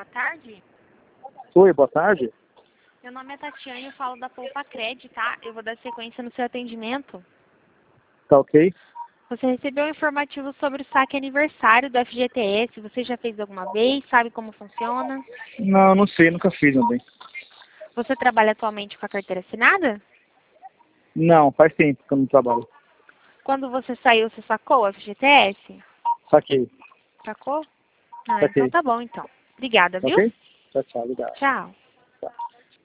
tarde. Oi, boa tarde. Meu nome é Tatiane, eu falo da Poupacred, tá? Eu vou dar sequência no seu atendimento. Tá ok? Você recebeu um informativo sobre o saque aniversário do FGTS. Você já fez alguma vez? Sabe como funciona? Não, não sei, nunca fiz, meu bem. Você trabalha atualmente com a carteira assinada? Não, faz tempo que eu não trabalho. Quando você saiu, você sacou o FGTS? Saquei. Sacou? Ah, então Saquei. tá bom, então. Obrigada, Tá viu? ok? Tchau, tchau, obrigado. Tchau.